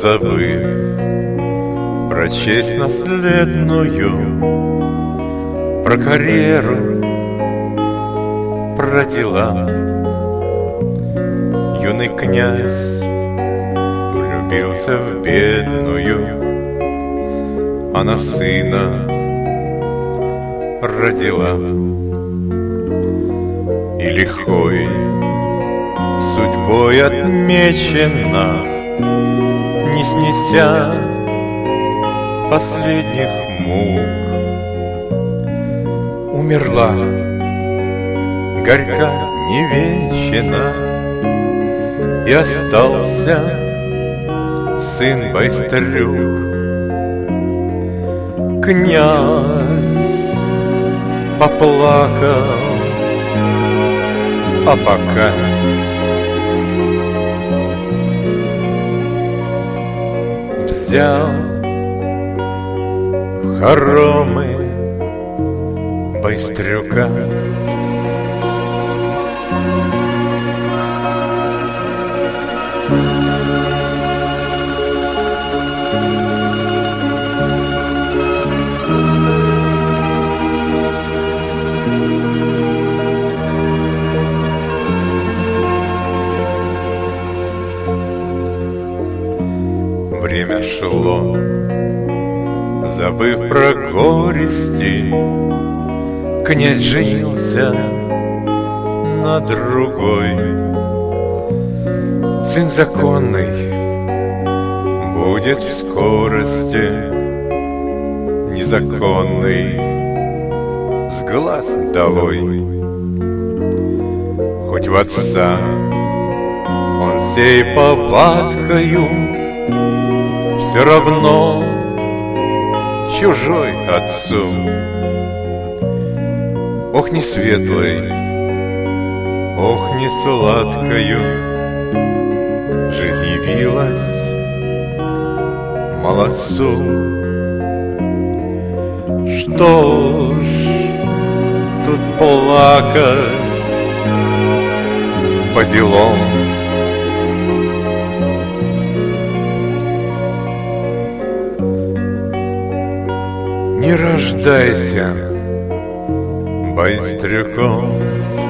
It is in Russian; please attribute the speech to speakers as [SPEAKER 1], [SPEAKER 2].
[SPEAKER 1] забыв прочесть наследную, про карьеру, про дела. Юный князь влюбился в бедную, она сына родила. И лихой судьбой отмечена, не снеся последних мук, умерла, горька не вечна, и остался сын Байстрюк. Князь поплакал, а пока взял в хоромы Байстрюка. Время шло, забыв про горести, князь женился на другой. Сын законный будет в скорости, незаконный с глаз долой. Хоть в отца он сей повадкою, все равно чужой отцу. Ох, не светлой, ох, не сладкою жизнь явилась молодцу. Что ж тут плакать по делам? Не рождайся Байстрюком.